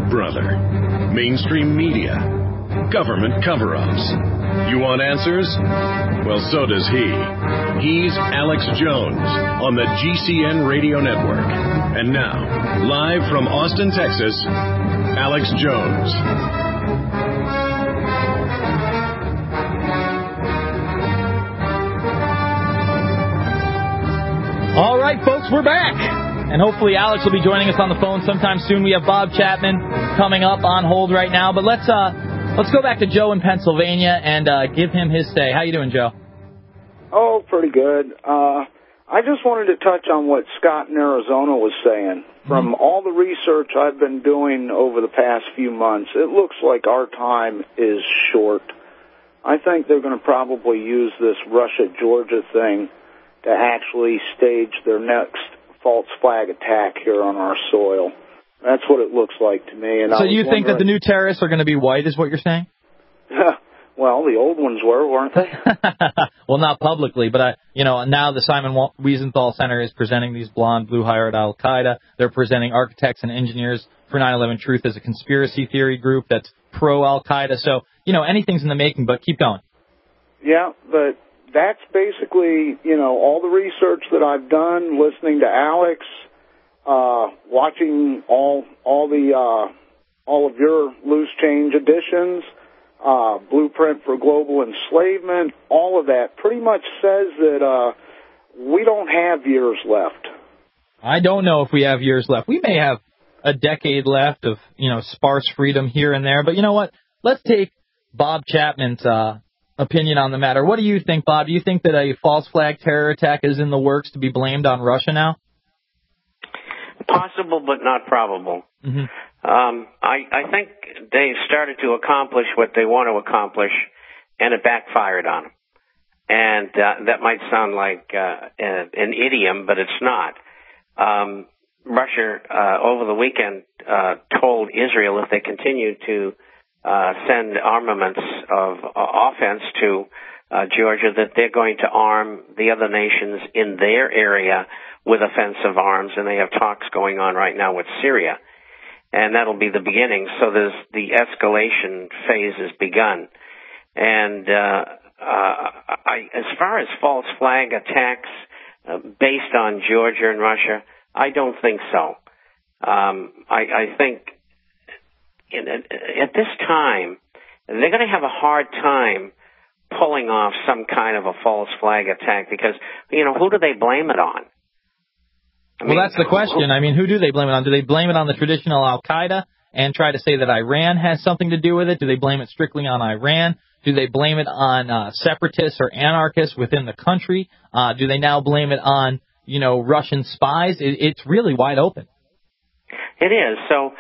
brother. Mainstream media. Government cover-ups. You want answers? Well, so does he. He's Alex Jones on the GCN Radio Network. And now, live from Austin, Texas, Alex Jones. All right, folks, we're back. And hopefully Alex will be joining us on the phone sometime soon. We have Bob Chapman coming up on hold right now. But let's go back to Joe in Pennsylvania and give him his say. How you doing, Joe? Oh, pretty good. I just wanted to touch on what Scott in Arizona was saying. From all the research I've been doing over the past few months, it looks like our time is short. I think they're going to probably use this Russia-Georgia thing to actually stage their next false flag attack here on our soil. That's what it looks like to me. And so you think that the new terrorists are going to be white, is what you're saying? Well, the old ones were, weren't they? Well, not publicly, but now the Simon Wiesenthal Center is presenting these blonde, blue-hired Al-Qaeda. They're presenting architects and engineers for 9/11 Truth as a conspiracy theory group that's pro-Al-Qaeda. So, anything's in the making, but keep going. Yeah, but that's basically, all the research that I've done, listening to Alex, watching all of your loose change editions, Blueprint for Global Enslavement, all of that pretty much says that we don't have years left. I don't know if we have years left. We may have a decade left of, sparse freedom here and there. But you know what? Let's take Bob Chapman's opinion on the matter. What do you think, Bob? Do you think that a false flag terror attack is in the works to be blamed on Russia now? Possible, but not probable. Mm-hmm. I think they've started to accomplish what they want to accomplish, and it backfired on them. And that might sound like an idiom, but it's not. Russia, over the weekend, told Israel if they continue to send armaments of offense to Georgia, that they're going to arm the other nations in their area with offensive arms, and they have talks going on right now with Syria. And that'll be the beginning. So the escalation phase has begun. And as far as false flag attacks based on Georgia and Russia, I don't think so. I think at this time, they're going to have a hard time pulling off some kind of a false flag attack because, who do they blame it on? Well, that's the question. Who do they blame it on? Do they blame it on the traditional Al-Qaeda and try to say that Iran has something to do with it? Do they blame it strictly on Iran? Do they blame it on separatists or anarchists within the country? Do they now blame it on, Russian spies? It's really wide open. It is. So,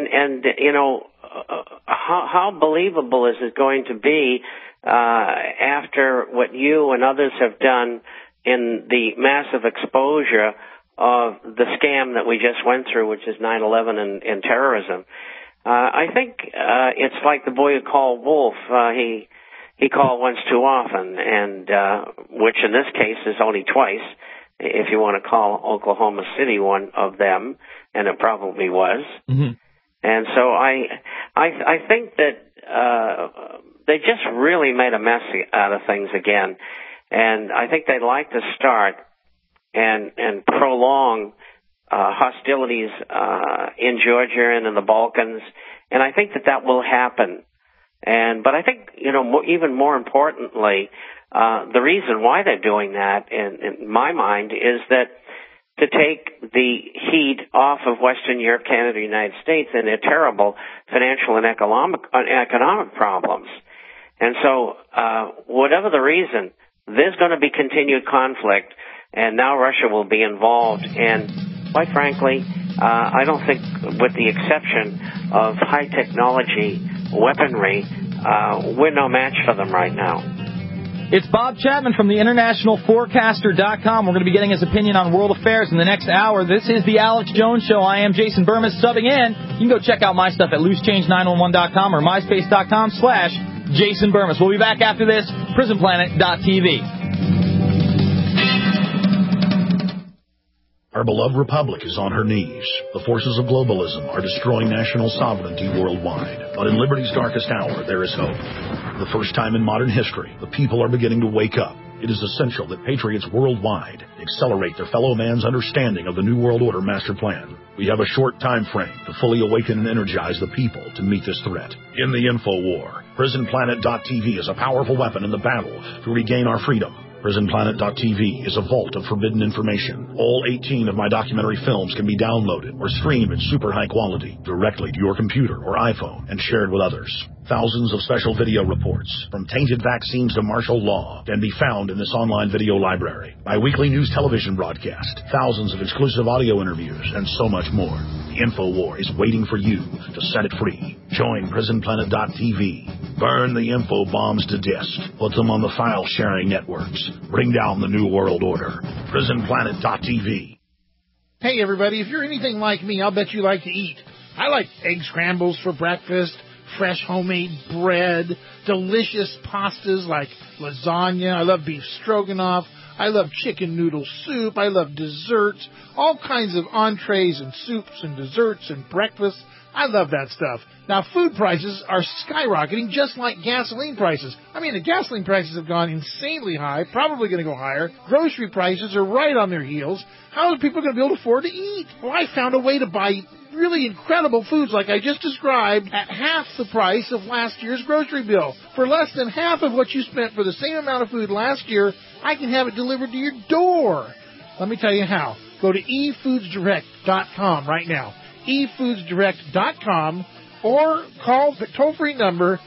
how believable is it going to be after what you and others have done in the massive exposure of the scam that we just went through, which is 9/11 and terrorism? I think it's like the boy who called wolf. He called once too often, and which in this case is only twice, if you want to call Oklahoma City one of them, and it probably was. Mm-hmm. And so I think that they just really made a mess out of things again, and I think they'd like to start and prolong hostilities in Georgia and in the Balkans, and I think that will happen. But I think, even more importantly, the reason why they're doing that, in my mind, is that to take the heat off of Western Europe, Canada, the United States, and their terrible financial and economic problems. And so, whatever the reason, there's going to be continued conflict, and now Russia will be involved. And quite frankly, I don't think, with the exception of high technology weaponry, we're no match for them right now. It's Bob Chapman from the InternationalForecaster.com. We're going to be getting his opinion on world affairs in the next hour. This is the Alex Jones Show. I am Jason Burmis subbing in. You can go check out my stuff at loosechange911.com or myspace.com/Jason Burmis. We'll be back after this. PrisonPlanet.tv. Our beloved republic is on her knees. The forces of globalism are destroying national sovereignty worldwide. But in liberty's darkest hour, there is hope. For the first time in modern history, the people are beginning to wake up. It is essential that patriots worldwide accelerate their fellow man's understanding of the New World Order master plan. We have a short time frame to fully awaken and energize the people to meet this threat. In the info war, PrisonPlanet.tv is a powerful weapon in the battle to regain our freedom. PrisonPlanet.tv is a vault of forbidden information. All 18 of my documentary films can be downloaded or streamed in super high quality directly to your computer or iPhone and shared with others. Thousands of special video reports, from tainted vaccines to martial law, can be found in this online video library. My weekly news television broadcast, thousands of exclusive audio interviews, and so much more. The InfoWar is waiting for you to set it free. Join PrisonPlanet.tv. Burn the info bombs to disk. Put them on the file-sharing networks. Bring down the New World Order. PrisonPlanet.tv. Hey, everybody, if you're anything like me, I'll bet you like to eat. I like egg scrambles for breakfast, fresh homemade bread, delicious pastas like lasagna. I love beef stroganoff. I love chicken noodle soup. I love desserts, all kinds of entrees and soups and desserts and breakfasts. I love that stuff. Now, food prices are skyrocketing just like gasoline prices. I mean, the gasoline prices have gone insanely high, probably going to go higher. Grocery prices are right on their heels. How are people going to be able to afford to eat? Well, I found a way to buy really incredible foods like I just described at half the price of last year's grocery bill. For less than half of what you spent for the same amount of food last year, I can have it delivered to your door. Let me tell you how. Go to efoodsdirect.com right now. efoodsdirect.com or call the toll-free number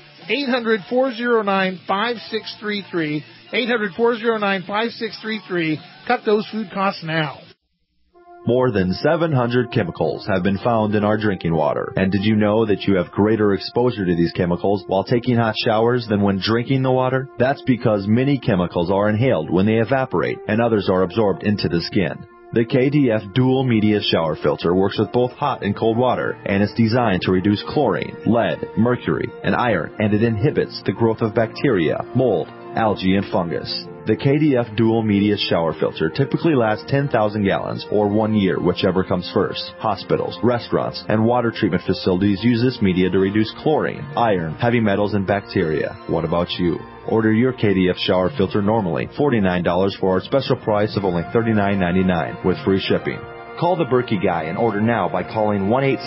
800-409-5633. 800-409-5633. Cut those food costs now. More than 700 chemicals have been found in our drinking water. And did you know that you have greater exposure to these chemicals while taking hot showers than when drinking the water? That's because many chemicals are inhaled when they evaporate, and others are absorbed into the skin. The KDF Dual Media Shower Filter works with both hot and cold water, and it's designed to reduce chlorine, lead, mercury, and iron, and it inhibits the growth of bacteria, mold, algae, and fungus. The KDF Dual Media Shower Filter typically lasts 10,000 gallons or 1 year, whichever comes first. Hospitals, restaurants, and water treatment facilities use this media to reduce chlorine, iron, heavy metals, and bacteria. What about you? Order your KDF shower filter normally $49 for our special price of only $39.99 with free shipping. Call the Berkey Guy and order now by calling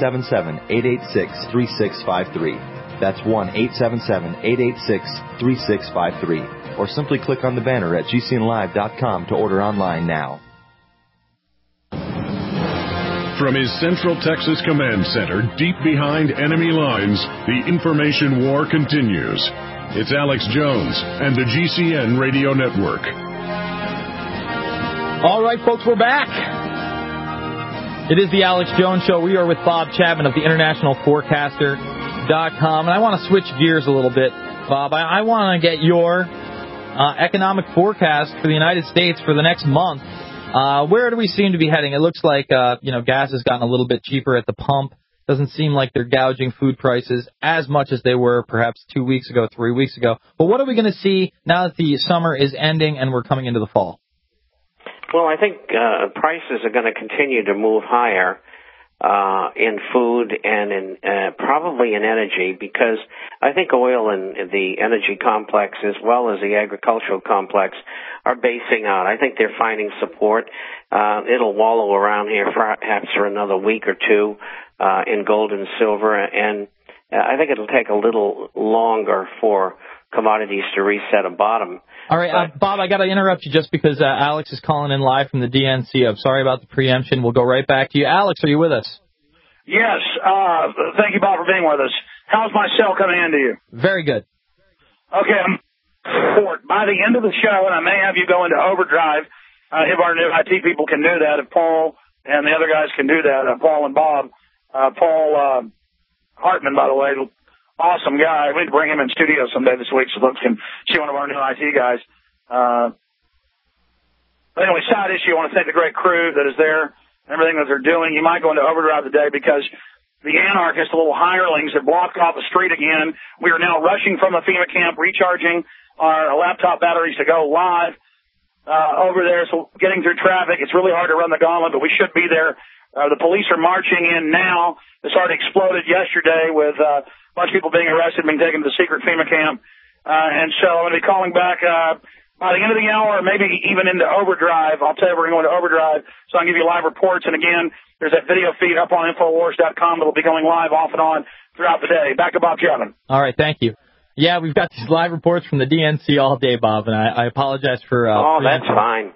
1-877-886-3653. That's 1-877-886-3653. Or simply click on the banner at gcnlive.com to order online now. From his Central Texas Command Center, deep behind enemy lines, the information war continues. It's Alex Jones and the GCN Radio Network. All right, folks, we're back. It is the Alex Jones Show. We are with Bob Chapman of the InternationalForecaster.com. And I want to switch gears a little bit, Bob. I want to get your economic forecast for the United States for the next month. Where do we seem to be heading? It looks like, gas has gotten a little bit cheaper at the pump. Doesn't seem like they're gouging food prices as much as they were perhaps 2 weeks ago, 3 weeks ago. But what are we going to see now that the summer is ending and we're coming into the fall? Well, I think prices are going to continue to move higher in food and in probably in energy, because I think oil and the energy complex as well as the agricultural complex are basing out. I think they're finding support. It'll wallow around here perhaps for another week or two in gold and silver, and I think it'll take a little longer for commodities to reset a bottom. All right, Bob, I got to interrupt you just because Alex is calling in live from the DNC. I'm sorry about the preemption. We'll go right back to you. Alex, are you with us? Yes. Thank you, Bob, for being with us. How's my cell coming in to you? Very good. Okay. By the end of the show, and I may have you go into overdrive, if our new IT people can do that, if Paul and the other guys can do that, Paul and Bob. Paul Hartman, by the way, awesome guy. We'd bring him in studio someday this week so folks can see one of our new IT guys. But anyway, side issue, I want to thank the great crew that is there and everything that they're doing. You might go into overdrive today because the anarchists, the little hirelings, have blocked off the street again. We are now rushing from the FEMA camp, recharging our laptop batteries to go live. over there, so getting through traffic, it's really hard to run the gauntlet, but we should be there. The police are marching in now. This already exploded yesterday with a bunch of people being arrested, being taken to the secret FEMA camp. And so I'm going to be calling back by the end of the hour, or maybe even into overdrive. I'll tell you we're going to go into overdrive, so I can give you live reports. And again, there's that video feed up on Infowars.com that will be going live off and on throughout the day. Back to Bob Kevin. All right, thank you. Yeah, we've got these live reports from the DNC all day, Bob, and I apologize for... that's fine.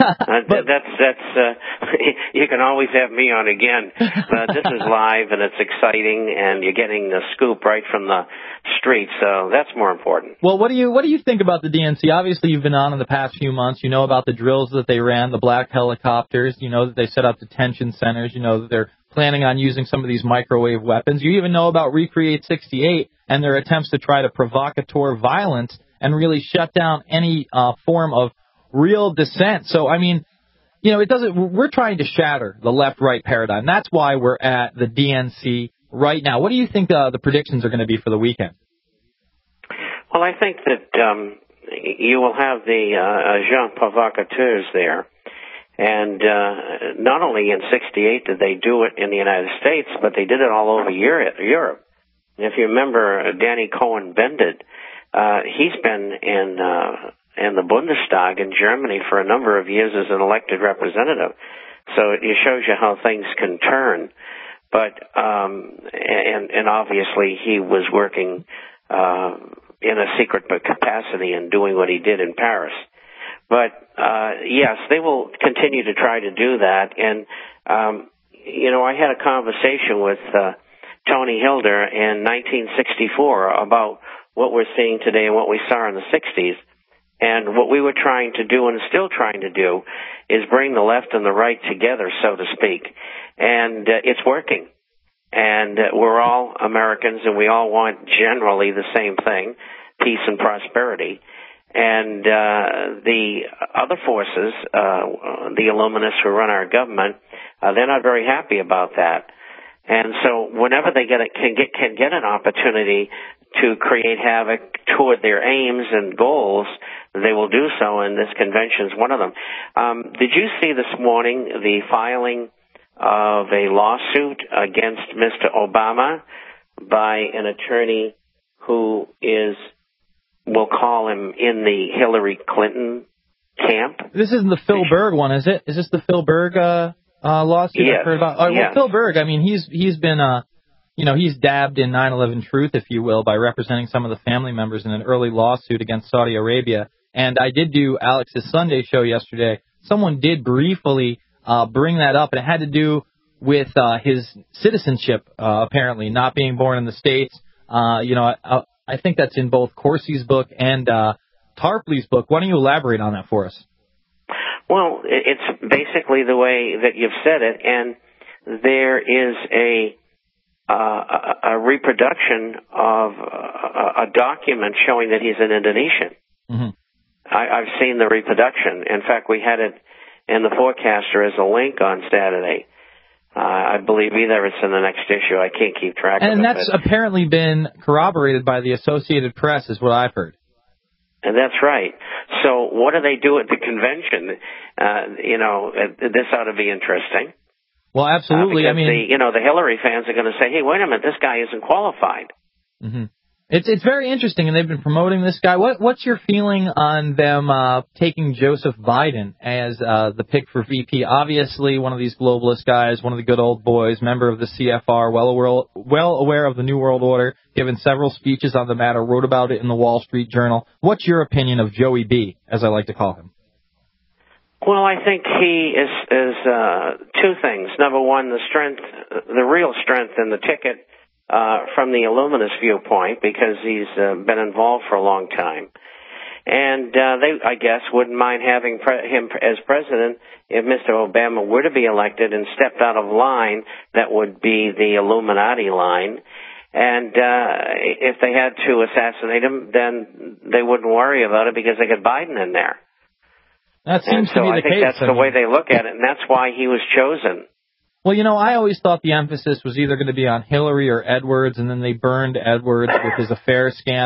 You can always have me on again. This is live, and it's exciting, and you're getting the scoop right from the street, so that's more important. Well, what do you think about the DNC? Obviously, you've been on in the past few months. You know about the drills that they ran, the black helicopters. You know that they set up detention centers. You know that they're planning on using some of these microwave weapons. You even know about Recreate 68 and their attempts to try to provocateur violence and really shut down any form of real dissent. So, I mean, you know, we're trying to shatter the left-right paradigm. That's why we're at the DNC right now. What do you think the predictions are going to be for the weekend? Well, I think that you will have the Jean provocateurs there. And not only in 68 did they do it in the United States, but they did it all over Europe. And if you remember Danny Cohn-Bendit, he's been in the Bundestag in Germany for a number of years as an elected representative. So it shows you how things can turn. But and obviously he was working in a secret capacity and doing what he did in Paris. But, yes, they will continue to try to do that. And, you know, I had a conversation with Tony Hilder in 1964 about what we're seeing today and what we saw in the 60s. And what we were trying to do and still trying to do is bring the left and the right together, so to speak. And it's working. And we're all Americans, and we all want generally the same thing, peace and prosperity. And the other forces, the Illuminists who run our government, they're not very happy about that. And so whenever they can get an opportunity to create havoc toward their aims and goals, they will do so, and this convention is one of them. Did you see this morning the filing of a lawsuit against Mr. Obama by an attorney who is... we'll call him in the Hillary Clinton camp? This isn't the Phil Berg one, is it? Is this the Phil Berg lawsuit yes. I've heard about? Yes. Well, Phil Berg, I mean, he's been, he's dabbed in 9/11 truth, if you will, by representing some of the family members in an early lawsuit against Saudi Arabia. And I did do Alex's Sunday show yesterday. Someone did briefly bring that up, and it had to do with his citizenship, apparently, not being born in the States. I think that's in both Corsi's book and Tarpley's book. Why don't you elaborate on that for us? Well, it's basically the way that you've said it, and there is a reproduction of a document showing that he's an Indonesian. Mm-hmm. I've seen the reproduction. In fact, we had it in the Forecaster as a link on Saturday. I believe either it's in the next issue. I can't keep track of it. And that's apparently been corroborated by the Associated Press, is what I've heard. And that's right. So what do they do at the convention? This ought to be interesting. Well, absolutely. Because the Hillary fans are going to say, hey, wait a minute, this guy isn't qualified. Mm-hmm. It's very interesting, and they've been promoting this guy. What's your feeling on them taking Joseph Biden as the pick for VP? Obviously, one of these globalist guys, one of the good old boys, member of the CFR, well aware of the New World Order, given several speeches on the matter, wrote about it in the Wall Street Journal. What's your opinion of Joey B, as I like to call him? Well, I think he is two things. Number one, the real strength in the ticket from the Illuminist viewpoint, because he's been involved for a long time. And they, I guess, wouldn't mind having him as president if Mr. Obama were to be elected and stepped out of line. That would be the Illuminati line. And if they had to assassinate him, then they wouldn't worry about it because they got Biden in there. That seems to be the case. I think that's the way they look at it, and that's why he was chosen. Well, I always thought the emphasis was either going to be on Hillary or Edwards, and then they burned Edwards with his affair scandal.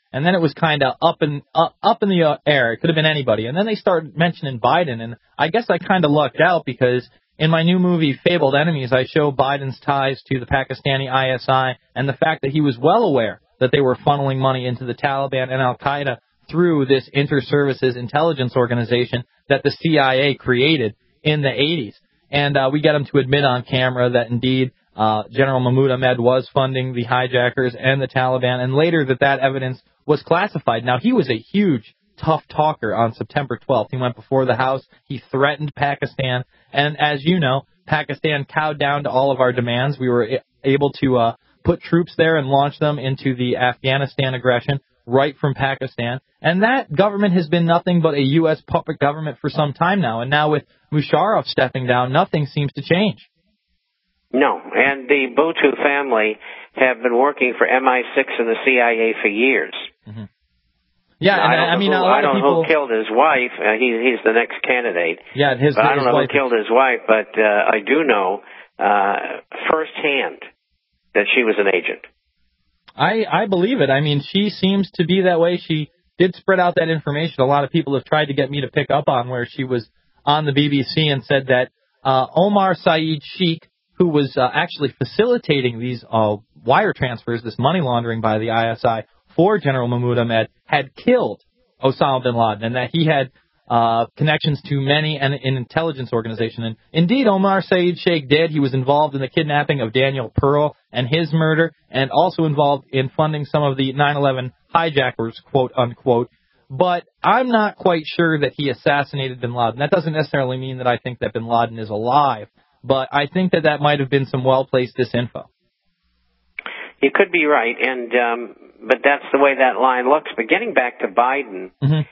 And then it was kind of up in the air. It could have been anybody. And then they started mentioning Biden, and I guess I kind of lucked out because in my new movie, Fabled Enemies, I show Biden's ties to the Pakistani ISI and the fact that he was well aware that they were funneling money into the Taliban and Al-Qaeda through this inter-services intelligence organization that the CIA created in the 80s. And we get him to admit on camera that indeed General Mahmoud Ahmed was funding the hijackers and the Taliban, and later that evidence was classified. Now, he was a huge, tough talker on September 12th. He went before the House. He threatened Pakistan. And as you know, Pakistan cowed down to all of our demands. We were able to put troops there and launch them into the Afghanistan aggression right from Pakistan. And that government has been nothing but a U.S. puppet government for some time now. And now with Musharraf stepping down, nothing seems to change. No, and the Bhutto family have been working for MI6 and the CIA for years. Mm-hmm. Yeah, I mean, I don't know who killed his wife. He's the next candidate. Yeah, I don't know who killed his wife, but I do know firsthand that she was an agent. I believe it. I mean, she seems to be that way. She did spread out that information. A lot of people have tried to get me to pick up on where she was on the BBC and said that Omar Saeed Sheikh, who was actually facilitating these wire transfers, this money laundering by the ISI for General Mahmoud Ahmed, had killed Osama bin Laden, and that he had connections to many an intelligence organization. And indeed, Omar Saeed Sheikh did. He was involved in the kidnapping of Daniel Pearl and his murder, and also involved in funding some of the 9/11 hijackers, quote unquote. But I'm not quite sure that he assassinated bin Laden. That doesn't necessarily mean that I think that bin Laden is alive, but I think that might have been some well-placed disinfo. You could be right, and but that's the way that line looks. But getting back to Biden,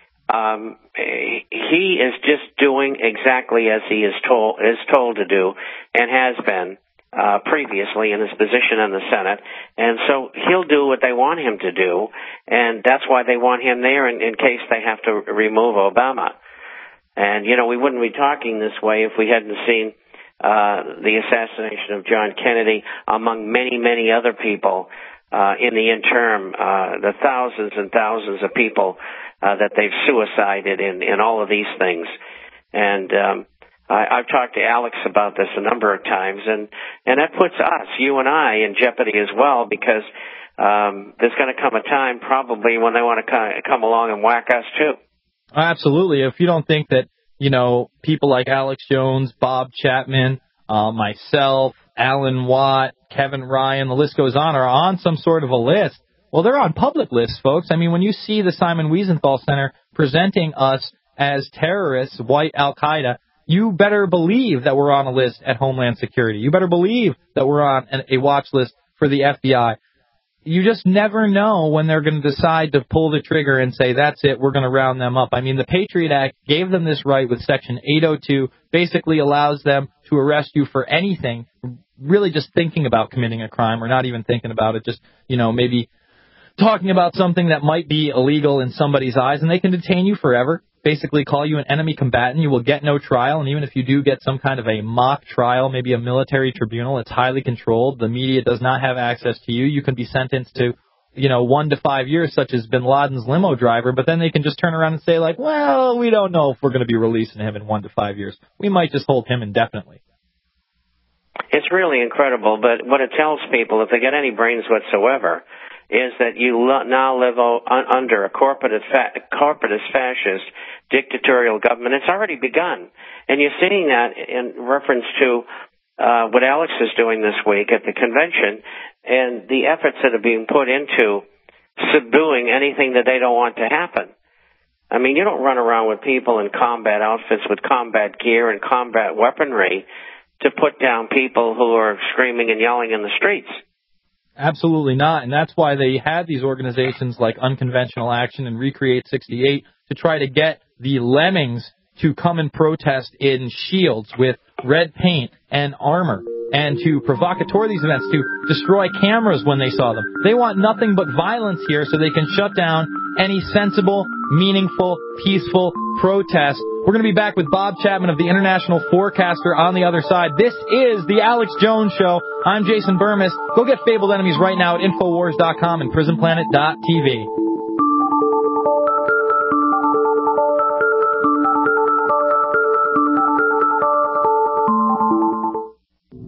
he is just doing exactly as he is told to do, and has been previously in his position in the Senate, and so he'll do what they want him to do, and that's why they want him there in case they have to remove Obama. And you know, we wouldn't be talking this way if we hadn't seen the assassination of John Kennedy, among many, many other people in the interim, the thousands and thousands of people that they've suicided in all of these things. And I've talked to Alex about this a number of times, and that puts us, you and I, in jeopardy as well, because there's going to come a time probably when they want to come along and whack us too. Absolutely. If you don't think that, you know, people like Alex Jones, Bob Chapman, myself, Alan Watt, Kevin Ryan, the list goes on, are on some sort of a list, well, they're on public lists, folks. I mean, when you see the Simon Wiesenthal Center presenting us as terrorists, white Al-Qaeda, you better believe that we're on a list at Homeland Security. You better believe that we're on a watch list for the FBI. You just never know when they're going to decide to pull the trigger and say, that's it, we're going to round them up. I mean, the Patriot Act gave them this right with Section 802, basically allows them to arrest you for anything, really just thinking about committing a crime, or not even thinking about it, just, you know, maybe talking about something that might be illegal in somebody's eyes, and they can detain you forever, basically call you an enemy combatant. You will get no trial, and even if you do get some kind of a mock trial, maybe a military tribunal, it's highly controlled. The media does not have access to you. You can be sentenced to, 1 to 5 years, such as bin Laden's limo driver, but then they can just turn around and say, like, well, we don't know if we're going to be releasing him in 1 to 5 years. We might just hold him indefinitely. It's really incredible, but what it tells people, if they get any brains whatsoever, is that you now live under a corporatist fascist dictatorial government. It's already begun. And you're seeing that in reference to what Alex is doing this week at the convention, and the efforts that are being put into subduing anything that they don't want to happen. I mean, you don't run around with people in combat outfits with combat gear and combat weaponry to put down people who are screaming and yelling in the streets. Absolutely not, and that's why they had these organizations like Unconventional Action and Recreate 68 to try to get the lemmings to come and protest in shields with red paint and armor, and to provocateur these events, to destroy cameras when they saw them. They want nothing but violence here so they can shut down any sensible, meaningful, peaceful protest. We're going to be back with Bob Chapman of the International Forecaster on the other side. This is the Alex Jones Show. I'm Jason Burmis. Go get Fabled Enemies right now at Infowars.com and PrisonPlanet.tv.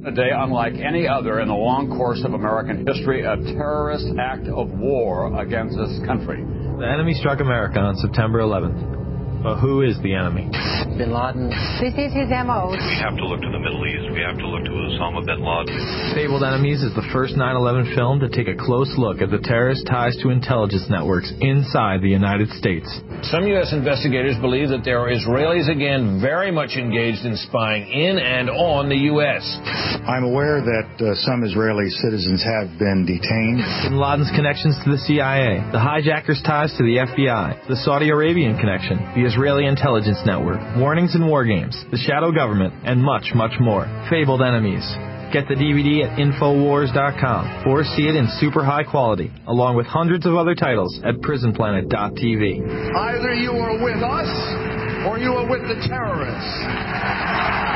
A day unlike any other in the long course of American history, a terrorist act of war against this country. The enemy struck America on September 11th. But who is the enemy? Bin Laden. This is his M.O. We have to look to the Middle East. We have to look to Osama bin Laden. Fabled Enemies is the first 9/11 film to take a close look at the terrorist ties to intelligence networks inside the United States. Some U.S. investigators believe that there are Israelis again very much engaged in spying in and on the U.S. I'm aware that some Israeli citizens have been detained. Bin Laden's connections to the CIA, the hijackers' ties to the FBI, the Saudi Arabian connection, the Israeli intelligence network, warnings and war games, the shadow government, and much, much more. Fabled Enemies. Get the DVD at Infowars.com or see it in super high quality, along with hundreds of other titles at PrisonPlanet.tv. Either you are with us or you are with the terrorists.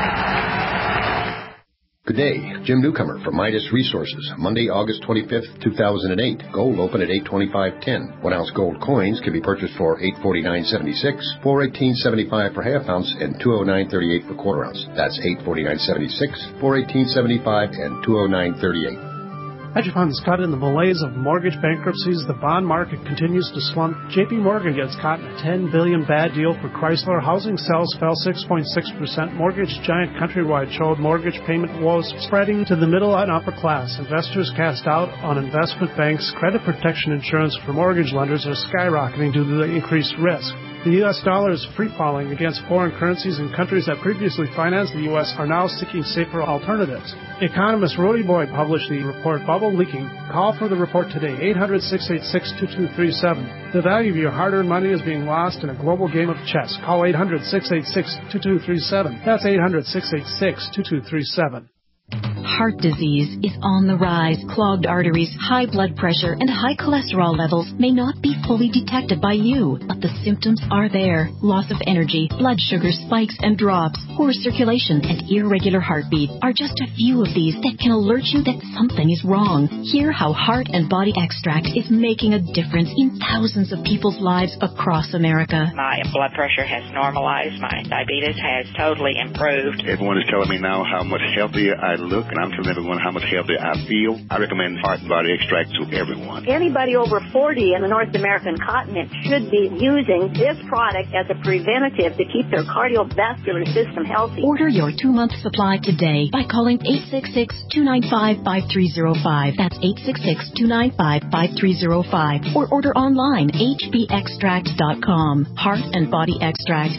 Good day, Jim Newcomer from Midas Resources. Monday, August 25th, 2008. Gold open at $825.10. 1 ounce gold coins can be purchased for $849.76, $418.75 for half ounce, and $209.38 for quarter ounce. That's $849.76, $418.75, and $209.38. Hedge funds caught in the malaise of mortgage bankruptcies. The bond market continues to slump. J.P. Morgan gets caught in a $10 billion bad deal for Chrysler. Housing sales fell 6.6%. Mortgage giant Countrywide showed mortgage payment woes spreading to the middle and upper class. Investors cast doubt on investment banks. Credit protection insurance for mortgage lenders are skyrocketing due to the increased risk. The U.S. dollar is free-falling against foreign currencies, and countries that previously financed the U.S. are now seeking safer alternatives. Economist Rudy Boyd published the report Bubble Leaking. Call for the report today, 800-686-2237. The value of your hard-earned money is being lost in a global game of chess. Call 800-686-2237. That's 800-686-2237. Heart disease is on the rise. Clogged arteries, high blood pressure, and high cholesterol levels may not be fully detected by you, but the symptoms are there. Loss of energy, blood sugar spikes and drops, poor circulation, and irregular heartbeat are just a few of these that can alert you that something is wrong. Hear how Heart and Body Extract is making a difference in thousands of people's lives across America. My blood pressure has normalized. My diabetes has totally improved. Everyone is telling me now how much healthier I look, and I'm telling everyone how much healthier I feel. I recommend Heart and Body Extract to everyone. Anybody over 40 in the North American continent should be using this product as a preventative to keep their cardiovascular system healthy. Order your 2-month supply today by calling 866-295-5305. That's 866-295-5305. Or order online, hbextract.com. Heart and Body Extract,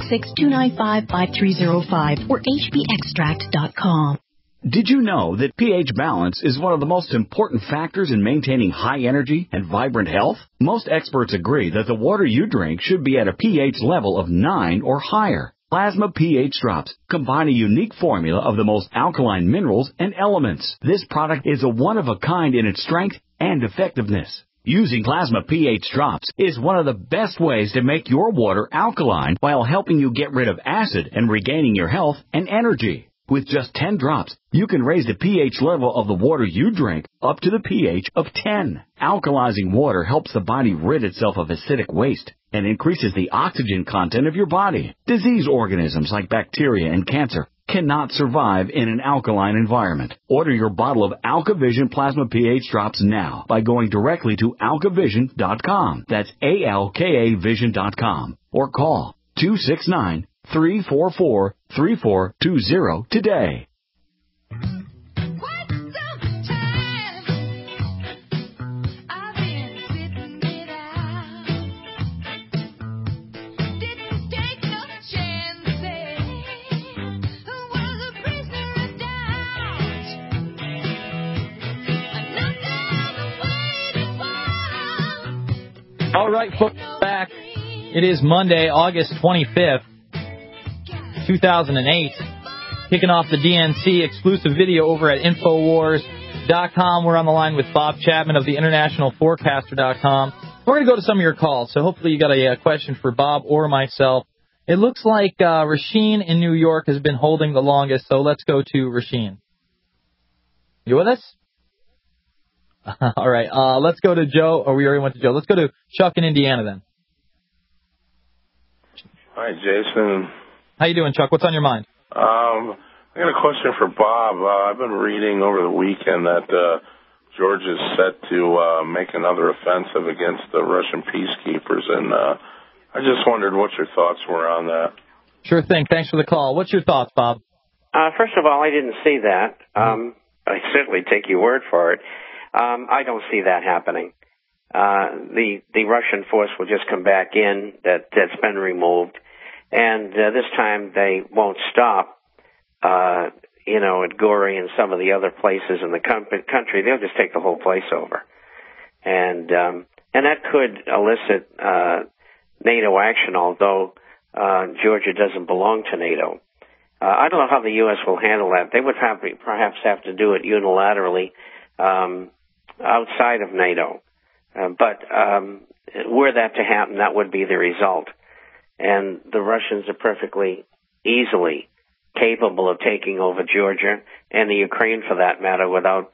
866-295-5305 or hbextract.com. Did you know that pH balance is one of the most important factors in maintaining high energy and vibrant health? Most experts agree that the water you drink should be at a pH level of 9 or higher. Plasma pH Drops combine a unique formula of the most alkaline minerals and elements. This product is a one-of-a-kind in its strength and effectiveness. Using Plasma pH Drops is one of the best ways to make your water alkaline while helping you get rid of acid and regaining your health and energy. With just 10 drops, you can raise the pH level of the water you drink up to the pH of 10. Alkalizing water helps the body rid itself of acidic waste and increases the oxygen content of your body. Disease organisms like bacteria and cancer cannot survive in an alkaline environment. Order your bottle of AlkaVision Plasma pH Drops now by going directly to alkavision.com. That's ALKAvision.com. Or call 269-344-3420 today. All right, folks, back. It is Monday, August 25th, 2008. Kicking off the DNC exclusive video over at Infowars.com. We're on the line with Bob Chapman of the InternationalForecaster.com. We're going to go to some of your calls, so hopefully you got a question for Bob or myself. It looks like Rasheen in New York has been holding the longest, so let's go to Rasheen. You with us? All right, let's go to Joe. Or we already went to Joe. Let's go to Chuck in Indiana then. Hi, Jason. How you doing, Chuck? What's on your mind? I got a question for Bob. I've been reading over the weekend that Georgia's set to make another offensive against the Russian peacekeepers, and I just wondered what your thoughts were on that. Sure thing. Thanks for the call. What's your thoughts, Bob? First of all, I didn't see that. I certainly take your word for it. I don't see that happening. The Russian force will just come back in that's been removed, and this time they won't stop. At Gori and some of the other places in the country, they'll just take the whole place over, and that could elicit NATO action. Although Georgia doesn't belong to NATO, I don't know how the U.S. will handle that. They would perhaps have to do it unilaterally outside of NATO. But were that to happen, that would be the result. And the Russians are perfectly easily capable of taking over Georgia and the Ukraine, for that matter, without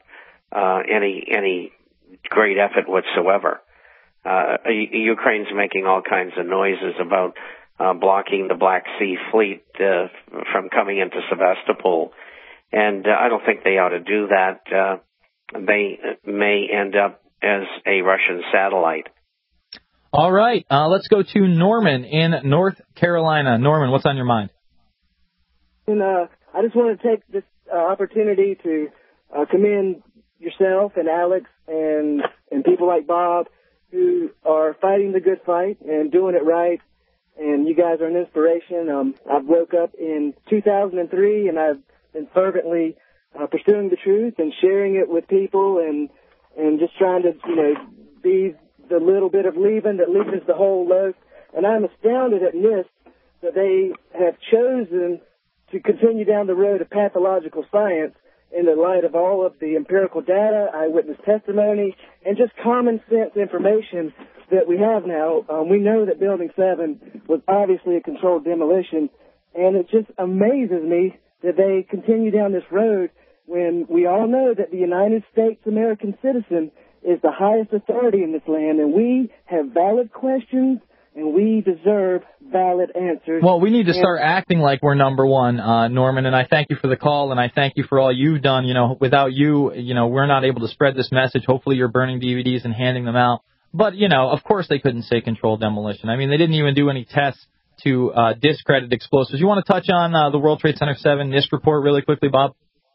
any great effort whatsoever. Ukraine's making all kinds of noises about blocking the Black Sea Fleet from coming into Sevastopol, and I don't think they ought to do that. They may end up as a Russian satellite. All right, let's go to Norman in North Carolina. Norman, what's on your mind? And I just want to take this opportunity to commend yourself and Alex and people like Bob who are fighting the good fight and doing it right. And you guys are an inspiration. I woke up in 2003, and I've been fervently pursuing the truth and sharing it with people and just trying to, be the little bit of leaven that leavens the whole loaf. And I'm astounded at NIST that they have chosen to continue down the road of pathological science in the light of all of the empirical data, eyewitness testimony, and just common sense information that we have now. We know that Building 7 was obviously a controlled demolition, and it just amazes me that they continue down this road when we all know that the United States American citizen is the highest authority in this land, and we have valid questions, and we deserve valid answers. Well, we need to start acting like we're number one, Norman, and I thank you for the call, and I thank you for all you've done. Without you, we're not able to spread this message. Hopefully you're burning DVDs and handing them out. But, of course they couldn't say controlled demolition. I mean, they didn't even do any tests to discredit explosives. You want to touch on the World Trade Center 7 NIST report really quickly, Bob?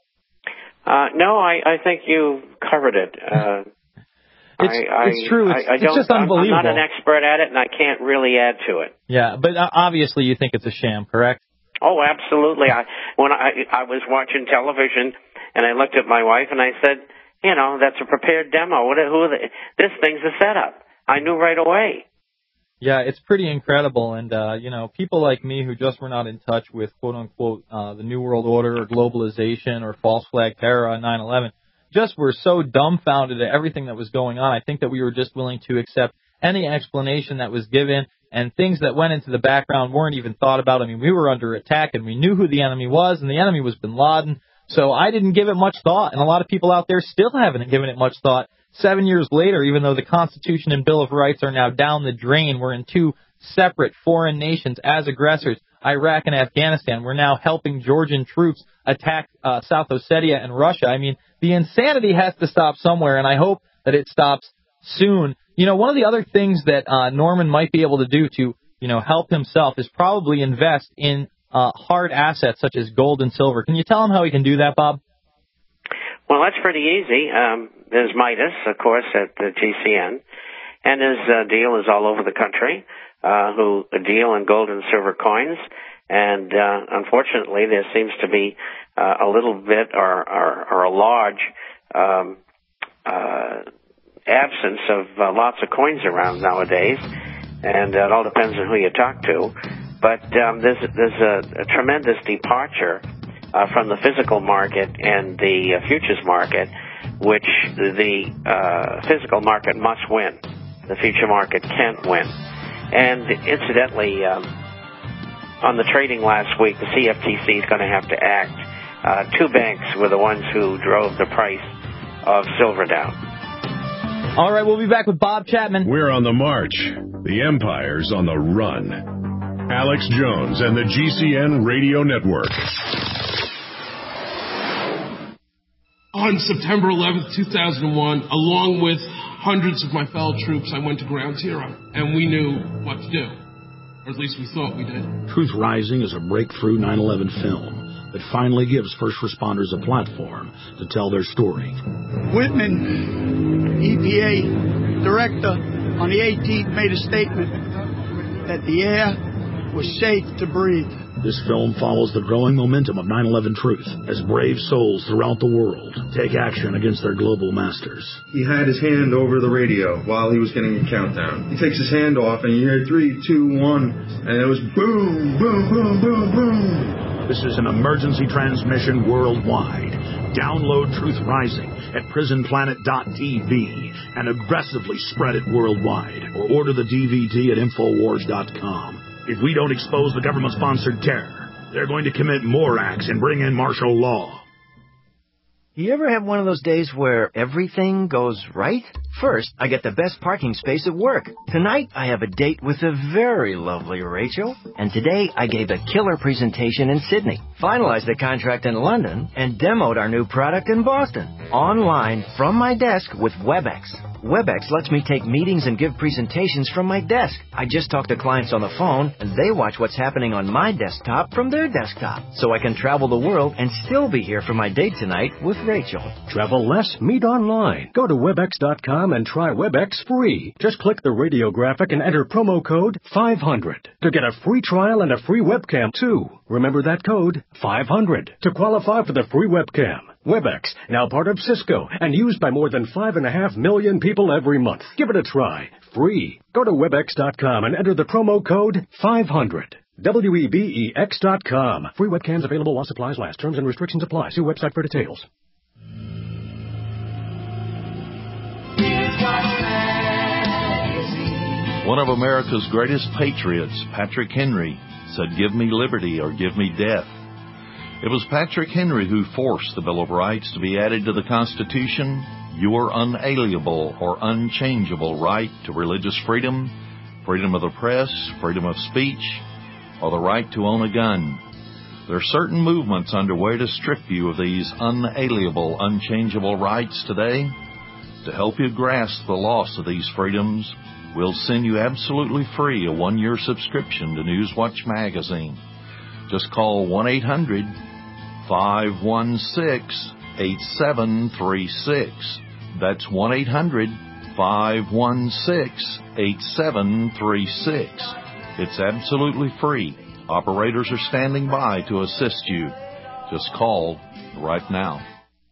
No, I think you covered it. It's true. It's just unbelievable. I'm not an expert at it, and I can't really add to it. Yeah, but obviously you think it's a sham, correct? Oh, absolutely. When I was watching television, and I looked at my wife, and I said, that's a prepared demo. This thing's a setup. I knew right away. Yeah, it's pretty incredible. And, people like me who just were not in touch with, quote-unquote, the New World Order or globalization or false flag terror on 9/11, just were so dumbfounded at everything that was going on. I think that we were just willing to accept any explanation that was given, and things that went into the background weren't even thought about. I mean, we were under attack, and we knew who the enemy was, and the enemy was bin Laden. So I didn't give it much thought, and a lot of people out there still haven't given it much thought. 7 years later, even though the Constitution and Bill of Rights are now down the drain, we're in two separate foreign nations as aggressors, Iraq and Afghanistan. We're now helping Georgian troops attack South Ossetia and Russia. I mean, the insanity has to stop somewhere, and I hope that it stops soon. One of the other things that Norman might be able to do to, help himself is probably invest in hard assets such as gold and silver. Can you tell him how he can do that, Bob? Well, that's pretty easy. There's Midas, of course, at the GCN, and his deal is all over the country, who deal in gold and silver coins. And unfortunately, there seems to be a little bit or a large absence of lots of coins around nowadays, and it all depends on who you talk to. But there's a tremendous departure from the physical market and the futures market, which the physical market must win. The future market can't win. And incidentally, on the trading last week, the CFTC is going to have to act. Two banks were the ones who drove the price of silver down. All right, we'll be back with Bob Chapman. We're on the march. The empire's on the run. Alex Jones and the GCN Radio Network. On September 11th, 2001, along with hundreds of my fellow troops, I went to Ground Zero, and we knew what to do. Or at least we thought we did. Truth Rising is a breakthrough 9/11 film that finally gives first responders a platform to tell their story. Whitman, EPA director, on the 18th made a statement that the air was safe to breathe. This film follows the growing momentum of 9/11 truth as brave souls throughout the world take action against their global masters. He had his hand over the radio while he was getting a countdown. He takes his hand off and you hear 3, 2, 1, and it was boom, boom, boom, boom, boom. This is an emergency transmission worldwide. Download Truth Rising at prisonplanet.tv and aggressively spread it worldwide, or order the DVD at Infowars.com. If we don't expose the government-sponsored terror, they're going to commit more acts and bring in martial law. You ever have one of those days where everything goes right? First, I get the best parking space at work. Tonight, I have a date with the very lovely Rachel. And today, I gave a killer presentation in Sydney, finalized the contract in London, and demoed our new product in Boston. Online, from my desk with WebEx. WebEx lets me take meetings and give presentations from my desk. I just talk to clients on the phone, and they watch what's happening on my desktop from their desktop. So I can travel the world and still be here for my date tonight with Rachel. Travel less, meet online. Go to WebEx.com and try WebEx free. Just click the radio graphic and enter promo code 500 to get a free trial and a free webcam, too. Remember that code, 500, to qualify for the free webcam. WebEx, now part of Cisco, and used by more than 5.5 million people every month. Give it a try. Free. Go to WebEx.com and enter the promo code 500. WEBEX.com. Free webcams available while supplies last. Terms and restrictions apply. See website for details. One of America's greatest patriots, Patrick Henry, said, "Give me liberty or give me death." It was Patrick Henry who forced the Bill of Rights to be added to the Constitution. Your unalienable or unchangeable right to religious freedom, freedom of the press, freedom of speech, or the right to own a gun. There are certain movements underway to strip you of these unalienable, unchangeable rights today. To help you grasp the loss of these freedoms, we'll send you absolutely free a 1-year subscription to Newswatch magazine. Just call 1-800-516-8736. That's 1-800-516-8736. It's absolutely free. Operators are standing by to assist you. Just call right now.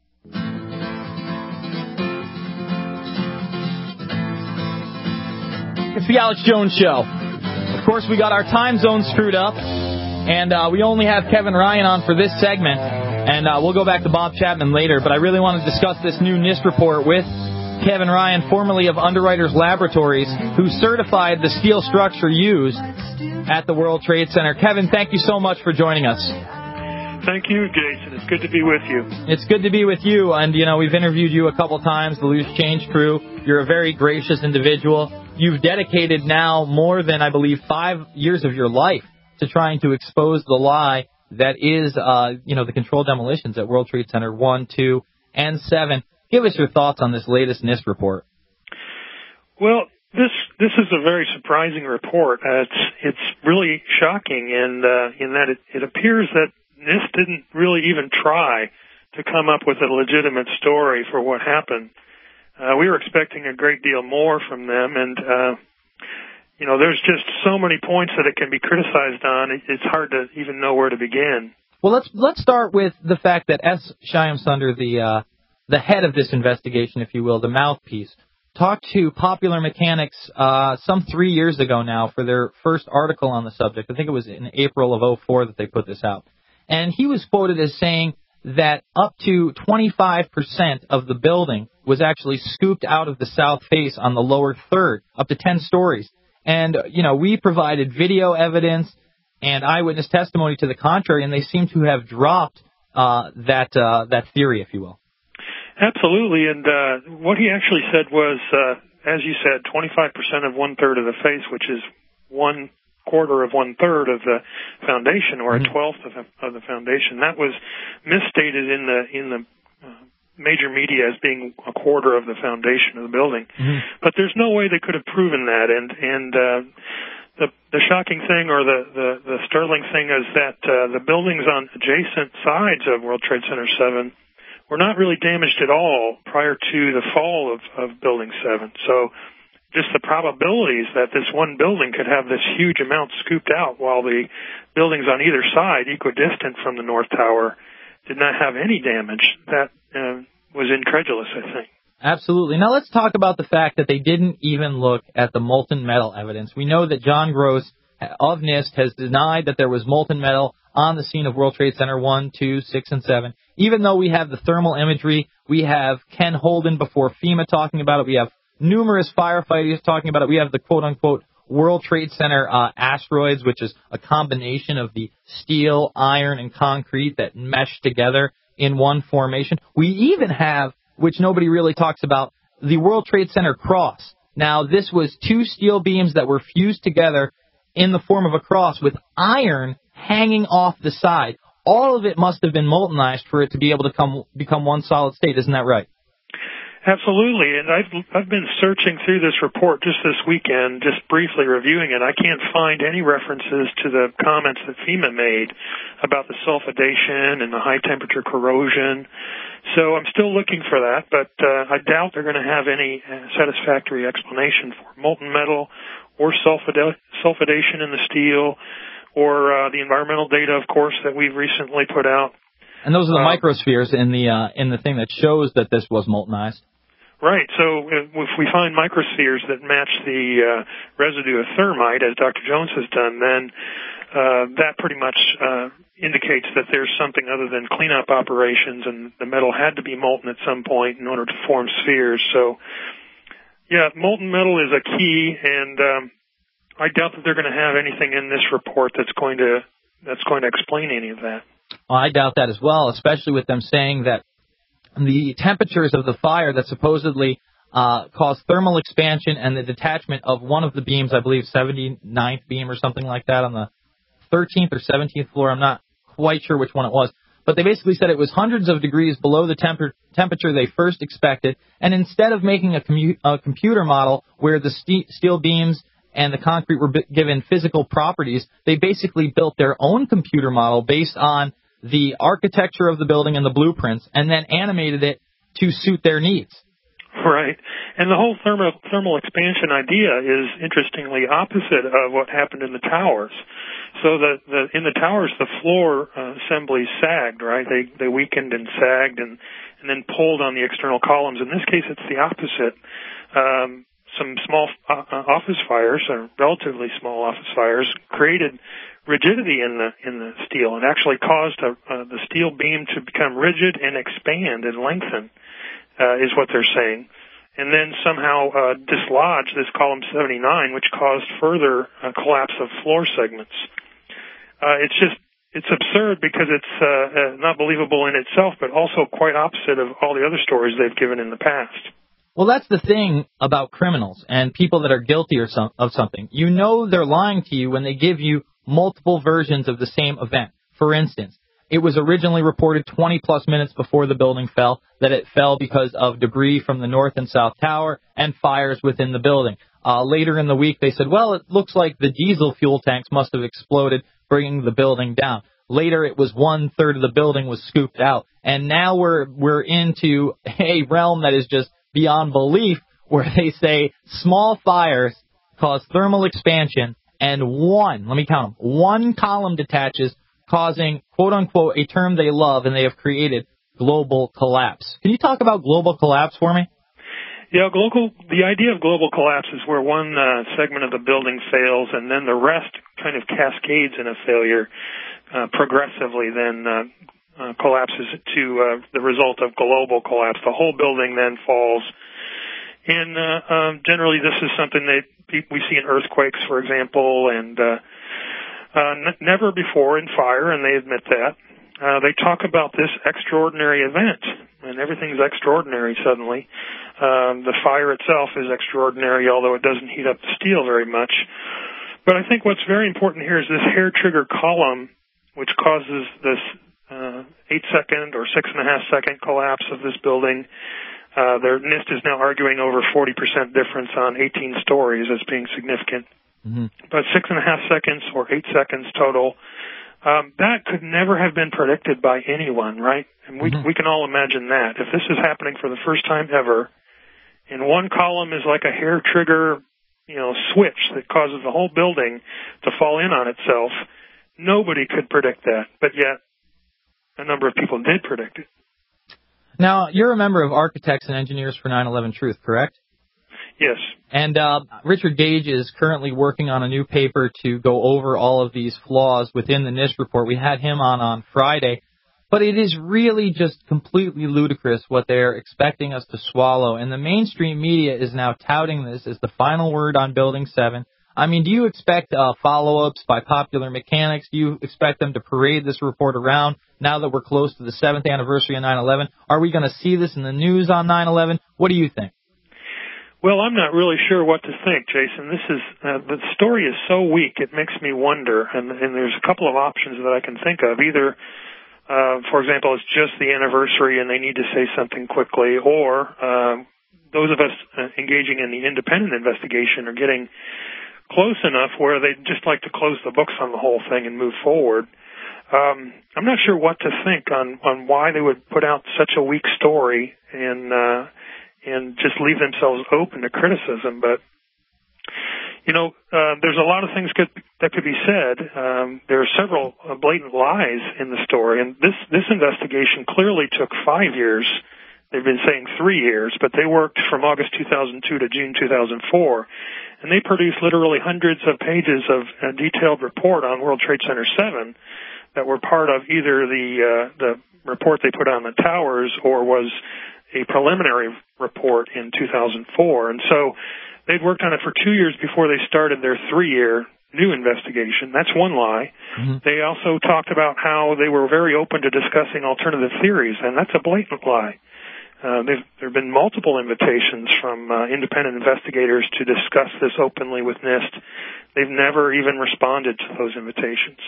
It's the Alex Jones Show. Of course, we got our time zone screwed up, and we only have Kevin Ryan on for this segment, and we'll go back to Bob Chapman later, but I really want to discuss this new NIST report with Kevin Ryan, formerly of Underwriters Laboratories, who certified the steel structure used at the World Trade Center. Kevin, thank you so much for joining us. Thank you, Jason. It's good to be with you. It's good to be with you, and, you know, we've interviewed you a couple times, the Loose Change crew. You're a very gracious individual. You've dedicated now more than, I believe, 5 years of your life to trying to expose the lie that is, the controlled demolitions at World Trade Center 1, 2, and 7. Give us your thoughts on this latest NIST report. Well, this is a very surprising report. It's really shocking in that it appears that NIST didn't really even try to come up with a legitimate story for what happened. We were expecting a great deal more from them, and there's just so many points that it can be criticized on. It's hard to even know where to begin. Well, let's start with the fact that S. Shyam Sunder, the head of this investigation, if you will, the mouthpiece, talked to Popular Mechanics some 3 years ago now for their first article on the subject. I think it was in April of 2004 that they put this out. And he was quoted as saying that up to 25% of the building was actually scooped out of the south face on the lower third, up to 10 stories. And, we provided video evidence and eyewitness testimony to the contrary, and they seem to have dropped that theory, if you will. Absolutely, and what he actually said was, as you said, 25% of 1/3 of the face, which is 1/4 of 1/3 of the foundation, or a 1/12 of the foundation. That was misstated in the major media as being a quarter of the foundation of the building. Mm-hmm. But there's no way they could have proven that. And the shocking thing, or the startling thing, is that the buildings on adjacent sides of World Trade Center 7 were not really damaged at all prior to the fall of Building 7. So just the probabilities that this one building could have this huge amount scooped out while the buildings on either side, equidistant from the North Tower, did not have any damage, that was incredulous, I think. Absolutely. Now let's talk about the fact that they didn't even look at the molten metal evidence. We know that John Gross of NIST has denied that there was molten metal on the scene of World Trade Center 1, 2, 6, and 7. Even though we have the thermal imagery, we have Ken Holden before FEMA talking about it, we have numerous firefighters talking about it, we have the quote-unquote World Trade Center asteroids, which is a combination of the steel, iron, and concrete that mesh together in one formation. We even have, which nobody really talks about, the World Trade Center cross. Now, this was two steel beams that were fused together in the form of a cross with iron hanging off the side. All of it must have been moltenized for it to be able to become one solid state. Isn't that right? Absolutely, and I've been searching through this report just this weekend, just briefly reviewing it. I can't find any references to the comments that FEMA made about the sulfidation and the high temperature corrosion. So I'm still looking for that, but I doubt they're going to have any satisfactory explanation for molten metal or sulfidation in the steel, or the environmental data, of course, that we've recently put out. And those are the microspheres in the thing that shows that this was moltenized. Right. So if we find microspheres that match the residue of thermite, as Dr. Jones has done, then that pretty much indicates that there's something other than cleanup operations, and the metal had to be molten at some point in order to form spheres. So, yeah, molten metal is a key, and I doubt that they're going to have anything in this report that's going to explain any of that. Well, I doubt that as well, especially with them saying that the temperatures of the fire that supposedly caused thermal expansion and the detachment of one of the beams, I believe 79th beam or something like that on the 13th or 17th floor, I'm not quite sure which one it was, but they basically said it was hundreds of degrees below the temperature they first expected, and instead of making a computer model where the steel beams and the concrete were given physical properties, they basically built their own computer model based on the architecture of the building and the blueprints, and then animated it to suit their needs. Right. And the whole thermal expansion idea is interestingly opposite of what happened in the towers. So in the towers, the floor assemblies sagged, right? They weakened and sagged and then pulled on the external columns. In this case, it's the opposite. Some small office fires, or relatively small office fires, created rigidity in the steel, and actually caused the steel beam to become rigid and expand and lengthen, is what they're saying, and then somehow dislodge this column 79, which caused further collapse of floor segments. It's absurd because it's not believable in itself, but also quite opposite of all the other stories they've given in the past. Well, that's the thing about criminals and people that are guilty of something. You know they're lying to you when they give you multiple versions of the same event. For instance, it was originally reported 20-plus minutes before the building fell that it fell because of debris from the North and South Tower and fires within the building. Later in the week, they said, well, it looks like the diesel fuel tanks must have exploded, bringing the building down. Later, it was 1/3 of the building was scooped out. And now we're into a realm that is just beyond belief, where they say small fires cause thermal expansion and one column detaches, causing, quote-unquote, a term they love and they have created, global collapse. Can you talk about global collapse for me? Yeah, the idea of global collapse is where one segment of the building fails and then the rest kind of cascades in a failure progressively, then collapses to the result of global collapse. The whole building then falls. And generally this is something that we see in earthquakes, for example, and never before in fire, and they admit that. They talk about this extraordinary event, and everything's extraordinary suddenly. The fire itself is extraordinary, although it doesn't heat up the steel very much. But I think what's very important here is this hair trigger column, which causes this 8-second or 6.5-second collapse of this building. Their NIST is now arguing over 40% difference on 18 stories as being significant. Mm-hmm. But 6.5 seconds or 8 seconds total, that could never have been predicted by anyone, right? And we can all imagine that. If this is happening for the first time ever, and one column is like a hair trigger, switch that causes the whole building to fall in on itself, nobody could predict that. But yet, a number of people did predict it. Now, you're a member of Architects and Engineers for 9/11 Truth, correct? Yes. And Richard Gage is currently working on a new paper to go over all of these flaws within the NIST report. We had him on Friday. But it is really just completely ludicrous what they're expecting us to swallow. And the mainstream media is now touting this as the final word on Building 7. I mean, do you expect follow-ups by popular mechanics? Do you expect them to parade this report around now that we're close to the 7th anniversary of 9/11? Are we going to see this in the news on 9/11? What do you think? Well, I'm not really sure what to think, Jason. This is the story is so weak, it makes me wonder. And there's a couple of options that I can think of. Either for example, it's just the anniversary and they need to say something quickly, or those of us engaging in the independent investigation are getting close enough where they'd just like to close the books on the whole thing and move forward. I'm not sure what to think on why they would put out such a weak story and just leave themselves open to criticism, but there's a lot of things that could be said. There are several blatant lies in the story, and this investigation clearly took 5 years. They've been saying 3 years, but they worked from August 2002 to June 2004, and they produced literally hundreds of pages of a detailed report on World Trade Center 7 that were part of either the report they put on the towers or was a preliminary report in 2004. And so they'd worked on it for 2 years before they started their 3-year new investigation. That's one lie. Mm-hmm. They also talked about how they were very open to discussing alternative theories, and that's a blatant lie. There have been multiple invitations from independent investigators to discuss this openly with NIST. They've never even responded to those invitations.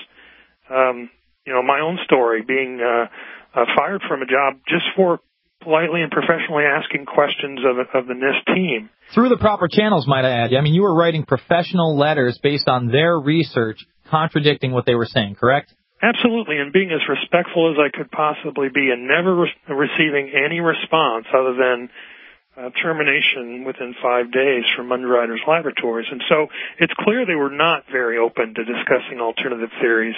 My own story, being fired from a job just for politely and professionally asking questions of the NIST team. Through the proper channels, might I add. I mean, you were writing professional letters based on their research contradicting what they were saying, correct? Absolutely, and being as respectful as I could possibly be and never receiving any response other than termination within 5 days from Underwriters Laboratories. And so it's clear they were not very open to discussing alternative theories.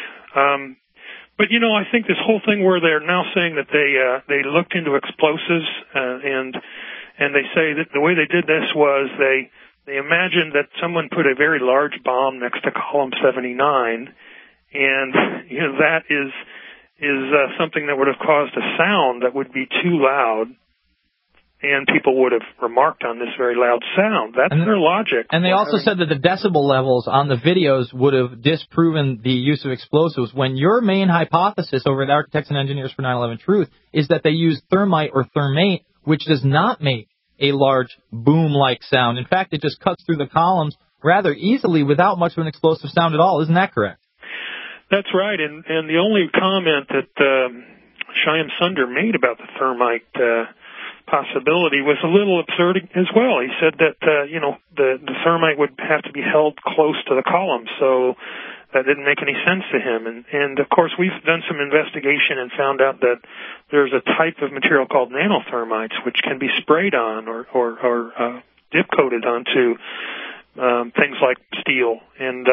But, I think this whole thing where they're now saying that they looked into explosives and they say that the way they did this was they imagined that someone put a very large bomb next to column 79, and that is something that would have caused a sound that would be too loud, and people would have remarked on this very loud sound. That's their logic. And they also said that the decibel levels on the videos would have disproven the use of explosives, when your main hypothesis over at Architects and Engineers for 9/11 Truth is that they used thermite or thermate, which does not make a large boom-like sound. In fact, it just cuts through the columns rather easily without much of an explosive sound at all. Isn't that correct? That's right, and the only comment that Shyam Sunder made about the thermite possibility was a little absurd as well. He said that the thermite would have to be held close to the column, so that didn't make any sense to him. And of course, we've done some investigation and found out that there's a type of material called nanothermites, which can be sprayed on or dip coated onto things like steel, and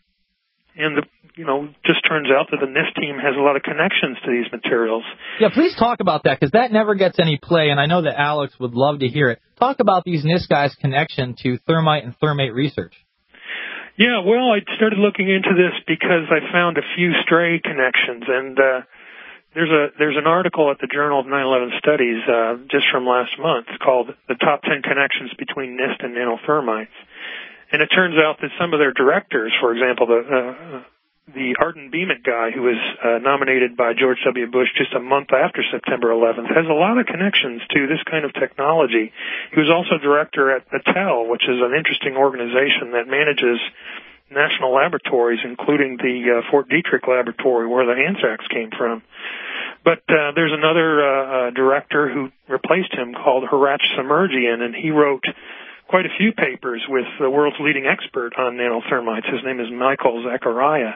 just turns out that the NIST team has a lot of connections to these materials. Yeah, please talk about that, because that never gets any play, and I know that Alex would love to hear it. Talk about these NIST guys' connection to thermite and thermate research. Yeah, well, I started looking into this because I found a few stray connections, and there's an article at the Journal of 9/11 Studies just from last month called "The Top 10 Connections Between NIST and Nanothermites." And it turns out that some of their directors, for example, the Arden Beamick guy who was nominated by George W. Bush just a month after September 11th, has a lot of connections to this kind of technology. He was also director at Battelle, which is an interesting organization that manages national laboratories, including the Fort Detrick laboratory where the anthrax came from. But there's another director who replaced him called Hratch Samerjian, and he wrote quite a few papers with the world's leading expert on nanothermites. His name is Michael Zachariah.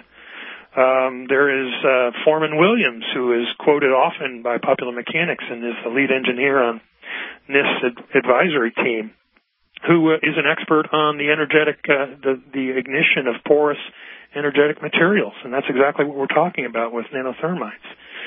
There is Foreman Williams, who is quoted often by Popular Mechanics and is the lead engineer on NIST's advisory team, who is an expert on the energetic, the ignition of porous energetic materials. And that's exactly what we're talking about with nanothermites.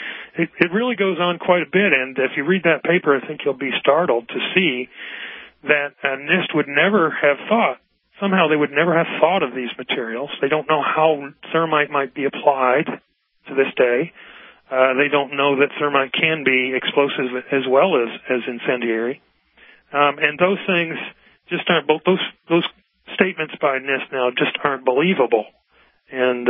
It really goes on quite a bit, and if you read that paper, I think you'll be startled to see that NIST would never have thought, somehow they would never have thought of these materials. They don't know how thermite might be applied to this day. They don't know that thermite can be explosive as well as incendiary. And those things just aren't, those statements by NIST now just aren't believable. And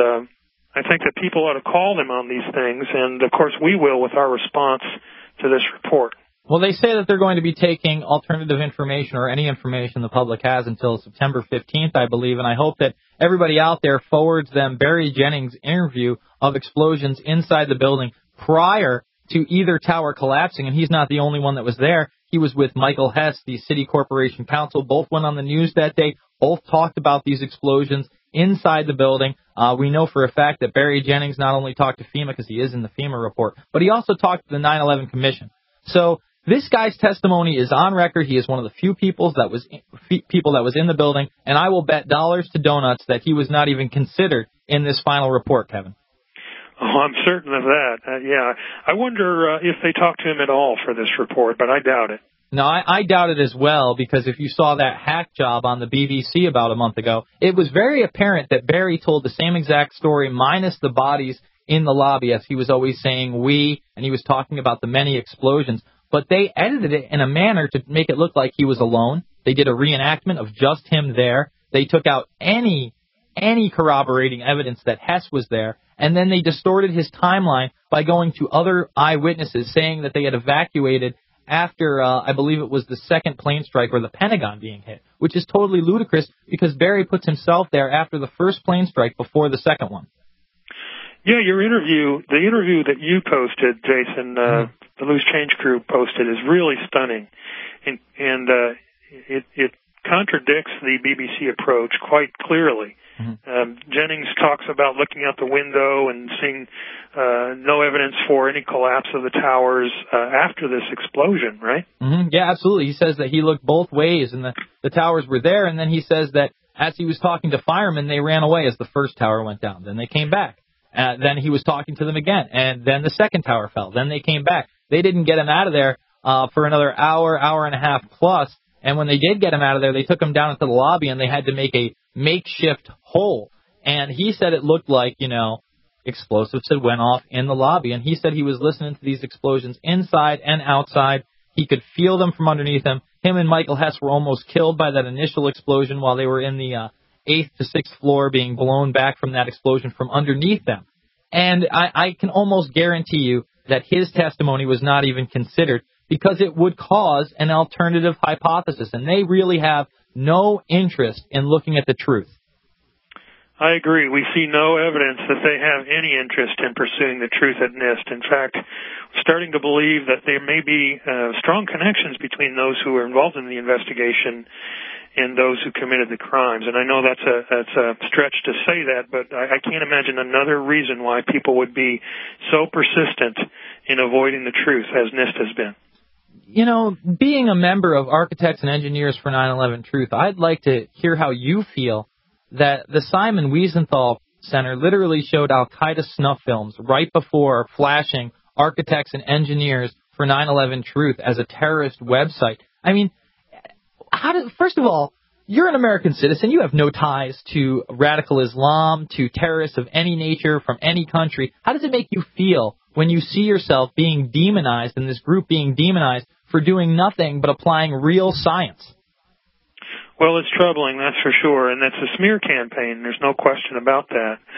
I think that people ought to call them on these things, and of course we will with our response to this report. Well, they say that they're going to be taking alternative information or any information the public has until September 15th, I believe, and I hope that everybody out there forwards them Barry Jennings' interview of explosions inside the building prior to either tower collapsing, and he's not the only one that was there. He was with Michael Hess, the City Corporation Counsel. Both went on the news that day. Both talked about these explosions inside the building. We know for a fact that Barry Jennings not only talked to FEMA, because he is in the FEMA report, but he also talked to the 9/11 Commission. So this guy's testimony is on record. He is one of the few people that was in the building, and I will bet dollars to donuts that he was not even considered in this final report, Kevin. Oh, I'm certain of that. Yeah. I wonder if they talked to him at all for this report, but I doubt it. No, I doubt it as well, because if you saw that hack job on the BBC about a month ago, it was very apparent that Barry told the same exact story minus the bodies in the lobby, as he was always saying we, and he was talking about the many explosions. But they edited it in a manner to make it look like he was alone. They did a reenactment of just him there. They took out any corroborating evidence that Hess was there, and then they distorted his timeline by going to other eyewitnesses saying that they had evacuated after, I believe it was the second plane strike or the Pentagon being hit, which is totally ludicrous because Barry puts himself there after the first plane strike before the second one. Yeah, the interview that you posted, Jason, the Loose Change crew posted, is really stunning, and it contradicts the BBC approach quite clearly. Jennings talks about looking out the window and seeing no evidence for any collapse of the towers after this explosion, right? Yeah, absolutely. He says that he looked both ways and the towers were there, and then he says that as he was talking to firemen, they ran away as the first tower went down. Then they came back. Then he was talking to them again, and then the second tower fell. Then they came back. They didn't get him out of there for another hour and a half plus, and when they did get him out of there, they took him down into the lobby, and they had to make a makeshift hole. And he said it looked like, explosives had went off in the lobby, and he said he was listening to these explosions inside and outside. He could feel them from underneath him. Him and Michael Hess were almost killed by that initial explosion while they were in the 8th to 6th floor being blown back from that explosion from underneath them. And I can almost guarantee you that his testimony was not even considered because it would cause an alternative hypothesis, and they really have no interest in looking at the truth. I agree. We see no evidence that they have any interest in pursuing the truth at NIST. In fact, we're starting to believe that there may be strong connections between those who are involved in the investigation and those who committed the crimes. And I know that's a stretch to say that, but I can't imagine another reason why people would be so persistent in avoiding the truth as NIST has been. Being a member of Architects and Engineers for 9/11 Truth, I'd like to hear how you feel that the Simon Wiesenthal Center literally showed Al-Qaeda snuff films right before flashing Architects and Engineers for 9/11 Truth as a terrorist website. I mean, first of all, you're an American citizen. You have no ties to radical Islam, to terrorists of any nature from any country. How does it make you feel when you see yourself being demonized and this group being demonized for doing nothing but applying real science? Well, it's troubling, that's for sure, and that's a smear campaign. There's no question about that.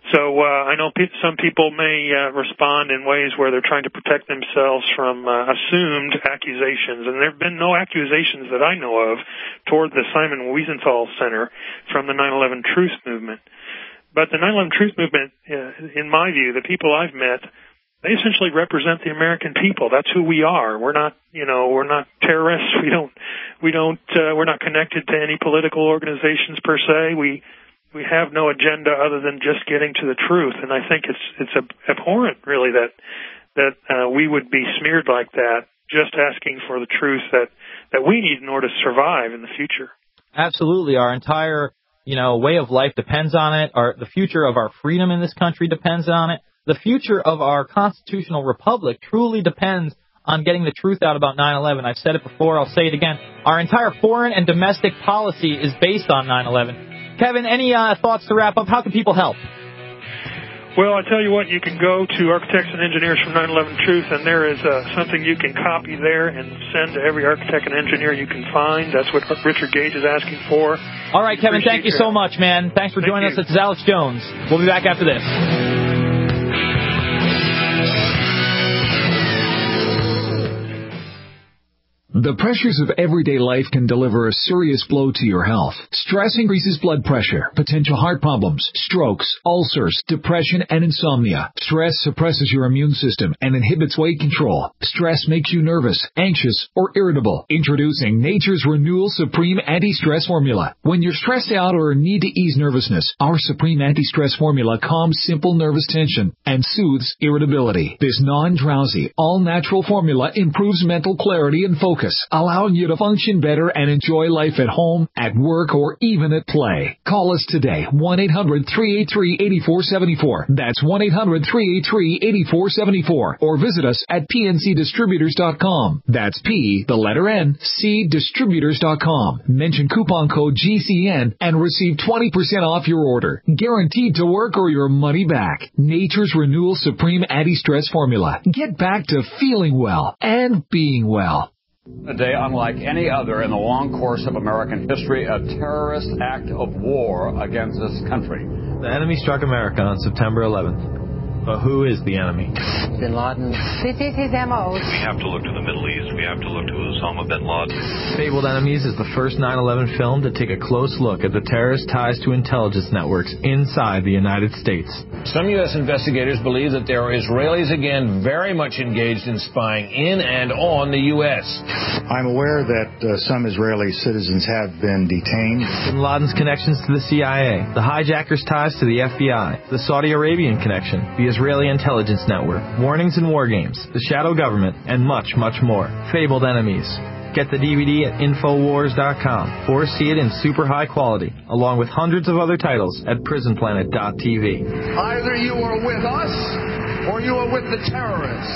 So I know some people may respond in ways where they're trying to protect themselves from assumed accusations, and there have been no accusations that I know of toward the Simon Wiesenthal Center from the 9/11 Truth Movement. But the 9/11 Truth Movement, in my view, the people I've met, they essentially represent the American people. That's who we are. We're not, we're not terrorists. We're not connected to any political organizations per se. We have no agenda other than just getting to the truth. And I think it's abhorrent, really, that we would be smeared like that, just asking for the truth that we need in order to survive in the future. Absolutely. Our entire, way of life depends on it. The future of our freedom in this country depends on it. The future of our constitutional republic truly depends on getting the truth out about 9/11. I've said it before. I'll say it again. Our entire foreign and domestic policy is based on 9/11. Kevin, any thoughts to wrap up? How can people help? Well, I tell you what, you can go to Architects and Engineers from 9/11 Truth, and there is something you can copy there and send to every architect and engineer you can find. That's what Richard Gage is asking for. All right, Kevin, thank you so much, man. Thanks for joining us. This is Alex Jones. We'll be back after this. The pressures of everyday life can deliver a serious blow to your health. Stress increases blood pressure, potential heart problems, strokes, ulcers, depression, and insomnia. Stress suppresses your immune system and inhibits weight control. Stress makes you nervous, anxious, or irritable. Introducing Nature's Renewal Supreme Anti-Stress Formula. When you're stressed out or need to ease nervousness, our Supreme Anti-Stress Formula calms simple nervous tension and soothes irritability. This non-drowsy, all-natural formula improves mental clarity and focus, allowing you to function better and enjoy life at home, at work, or even at play. Call us today, 1-800-383-8474. That's 1-800-383-8474. Or visit us at pncdistributors.com. That's P, the letter N, cdistributors.com. Mention coupon code GCN and receive 20% off your order. Guaranteed to work or your money back. Nature's Renewal Supreme Anti-Stress Formula. Get back to feeling well and being well. A day unlike any other in the long course of American history, a terrorist act of war against this country. The enemy struck America on September 11th. But who is the enemy? Bin Laden. This is his M.O. We have to look to the Middle East. We have to look to Osama bin Laden. Fabled Enemies is the first 9/11 film to take a close look at the terrorist ties to intelligence networks inside the United States. Some U.S. investigators believe that there are Israelis again very much engaged in spying in and on the U.S. I'm aware that some Israeli citizens have been detained. Bin Laden's connections to the CIA, the hijackers' ties to the FBI, the Saudi Arabian connection, the Israeli intelligence network, warnings and war games, the shadow government, and much, much more. Fabled Enemies. Get the DVD at Infowars.com or see it in super high quality, along with hundreds of other titles at PrisonPlanet.tv. Either you are with us or you are with the terrorists.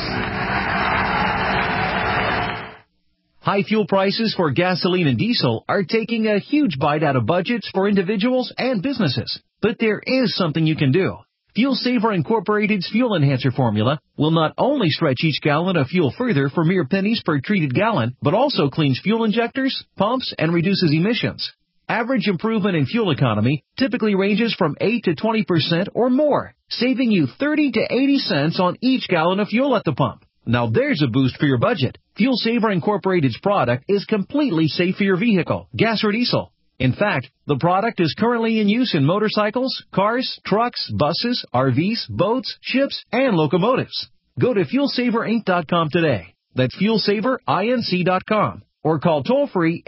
High fuel prices for gasoline and diesel are taking a huge bite out of budgets for individuals and businesses. But there is something you can do. Fuel Saver Incorporated's Fuel Enhancer formula will not only stretch each gallon of fuel further for mere pennies per treated gallon, but also cleans fuel injectors, pumps, and reduces emissions. Average improvement in fuel economy typically ranges from 8 to 20% or more, saving you 30 to 80 cents on each gallon of fuel at the pump. Now there's a boost for your budget. Fuel Saver Incorporated's product is completely safe for your vehicle, gas or diesel. In fact, the product is currently in use in motorcycles, cars, trucks, buses, RVs, boats, ships, and locomotives. Go to FuelSaverInc.com today. That's FuelSaverInc.com. Or call toll-free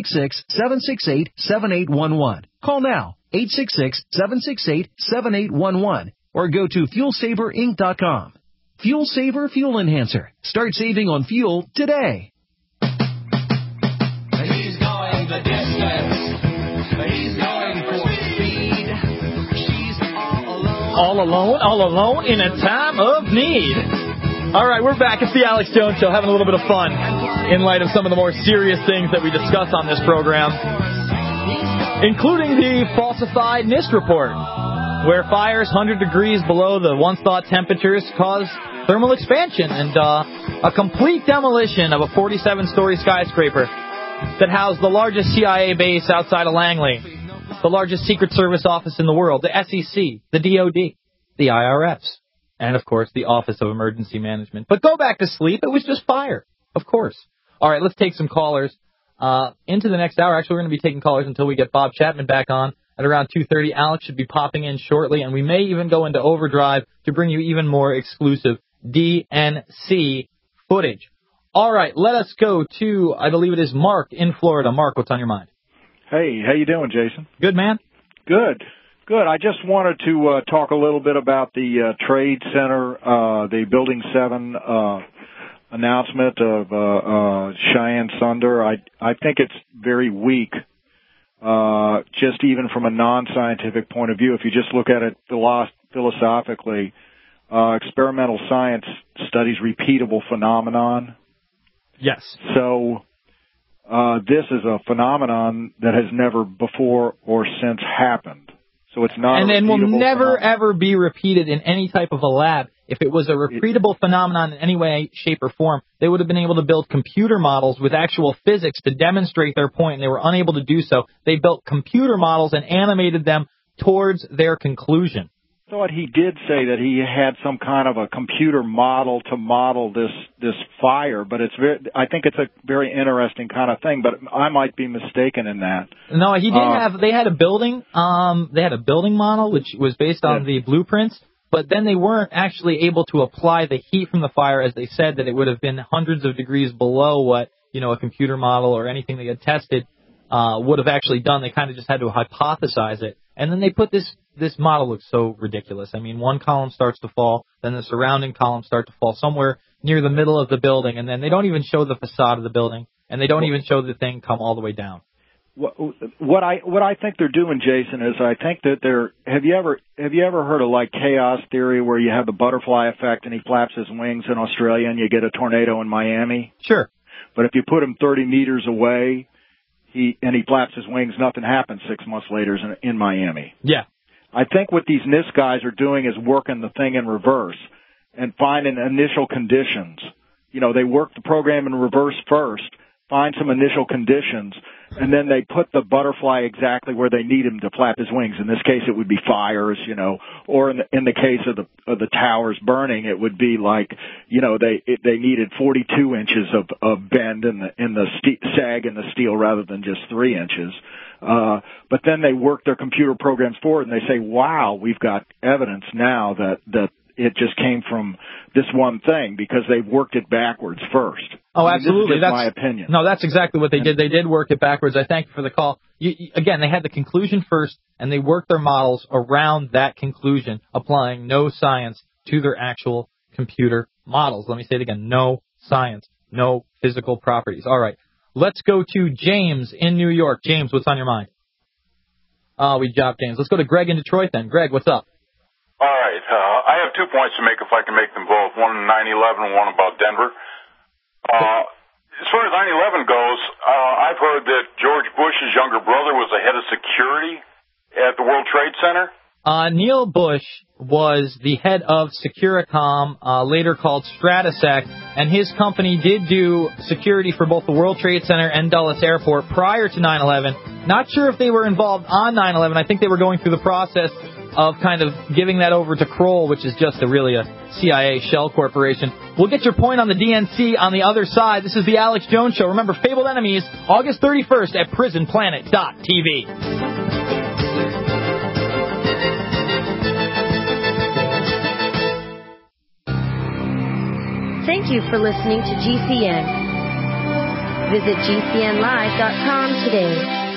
866-768-7811. Call now, 866-768-7811. Or go to FuelSaverInc.com. Fuel Saver Fuel Enhancer. Start saving on fuel today. He's going the distance. He's going for speed. She's all alone in a time of need. All right, we're back. It's the Alex Jones Show, having a little bit of fun in light of some of the more serious things that we discuss on this program, including the falsified NIST report, where fires 100 degrees below the once-thought temperatures cause thermal expansion and a complete demolition of a 47-story skyscraper that housed the largest CIA base outside of Langley, the largest Secret Service office in the world, the SEC, the DOD. the IRS, and, of course, the Office of Emergency Management. But go back to sleep. It was just fire, of course. All right, let's take some callers into the next hour. Actually, we're going to be taking callers until we get Bob Chapman back on at around 2:30. Alex should be popping in shortly, and we may even go into overdrive to bring you even more exclusive DNC footage. All right, let us go to, I believe it is Mark in Florida. Mark, what's on your mind? Hey, how you doing, Jason? Good, man. Good. I just wanted to talk a little bit about the Trade Center, the Building 7 announcement of Cheyenne Sunder. I think it's very weak, just even from a non-scientific point of view. If you just look at it philosophically, experimental science studies repeatable phenomenon. Yes. So this is a phenomenon that has never before or since happened. So it's not. And will never, ever be repeated in any type of a lab. If it was a repeatable phenomenon in any way, shape, or form, they would have been able to build computer models with actual physics to demonstrate their point, and they were unable to do so. They built computer models and animated them towards their conclusion. I thought he did say that he had some kind of a computer model to model this fire, but I think it's a very interesting kind of thing, but I might be mistaken in that. No, he did they had a building, model which was based on the blueprints, but then they weren't actually able to apply the heat from the fire, as they said that it would have been hundreds of degrees below what, a computer model or anything they had tested would have actually done. They kind of just had to hypothesize it. And then they put this model looks so ridiculous. I mean, one column starts to fall, then the surrounding columns start to fall somewhere near the middle of the building, and then they don't even show the facade of the building, and they don't even show the thing come all the way down. What I think they're doing, Jason, is I think that have you ever heard of like chaos theory, where you have the butterfly effect and he flaps his wings in Australia and you get a tornado in Miami? Sure. But if you put him 30 meters away, he flaps his wings, nothing happens 6 months later in Miami. Yeah. I think what these NIST guys are doing is working the thing in reverse and finding initial conditions. They work the program in reverse first, find some initial conditions, and then they put the butterfly exactly where they need him to flap his wings. In this case, it would be fires, or in the case of the towers burning, it would be like, they needed 42 inches of bend in the sag in the steel rather than just 3 inches. But then they work their computer programs forward and they say, wow, we've got evidence now that it just came from this one thing, because they've worked it backwards first. Oh, absolutely. That's my opinion. No, that's exactly what they did. They did work it backwards. I thank you for the call. Again, they had the conclusion first, and they worked their models around that conclusion, applying no science to their actual computer models. Let me say it again. No science, no physical properties. All right. Let's go to James in New York. James, what's on your mind? Oh, we dropped James. Let's go to Greg in Detroit then. Greg, what's up? All right. I have 2 points to make if I can make them both. One on 9/11 and one about Denver. As far as 9/11 goes, I've heard that George Bush's younger brother was the head of security at the World Trade Center. Neil Bush was the head of Securicom, later called Stratesec, and his company did do security for both the World Trade Center and Dulles Airport prior to 9/11. Not sure if they were involved on 9/11. I think they were going through the process of kind of giving that over to Kroll, which is just really a CIA shell corporation. We'll get your point on the DNC on the other side. This is the Alex Jones Show. Remember, Fabled Enemies, August 31st at prisonplanet.tv. Thank you for listening to GCN. Visit GCNlive.com today.